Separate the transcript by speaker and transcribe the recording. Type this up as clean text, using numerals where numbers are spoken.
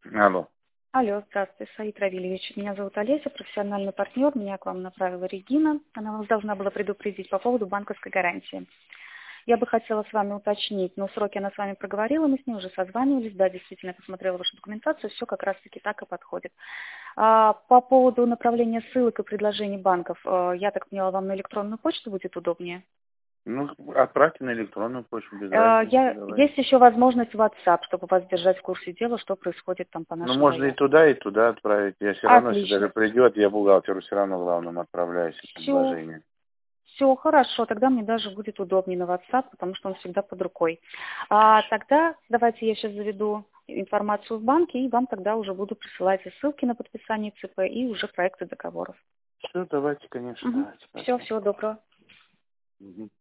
Speaker 1: Алло.
Speaker 2: Алло, здравствуйте, Саид Равильевич. Меня зовут Олеся, профессиональный партнер. Меня к вам направила Регина. Она вас должна была предупредить по поводу банковской гарантии. Я бы хотела с вами уточнить, но сроки она с вами проговорила, мы с ней уже созванивались. Да, действительно, я посмотрела вашу документацию, все как раз-таки так и подходит. По поводу направления ссылок и предложений банков, я так поняла, вам на электронную почту будет удобнее?
Speaker 1: Ну, отправьте на электронную почту, без разницы. Давай.
Speaker 2: Есть еще возможность WhatsApp, чтобы вас держать в курсе дела, что происходит там по
Speaker 1: Ну,
Speaker 2: нашему
Speaker 1: можно
Speaker 2: району.
Speaker 1: и туда отправить. Я все равно, если даже
Speaker 2: Отлично.
Speaker 1: придет, я бухгалтеру все равно главным отправляю все
Speaker 2: Все,
Speaker 1: предложения.
Speaker 2: все хорошо, тогда мне даже будет удобнее на WhatsApp, потому что он всегда под рукой. Тогда давайте я сейчас заведу информацию в банке, и вам тогда уже буду присылать и ссылки на подписание ЦП, и уже проекты договоров.
Speaker 1: Все, давайте, конечно, давайте.
Speaker 2: Все, всего доброго.
Speaker 1: Мгм.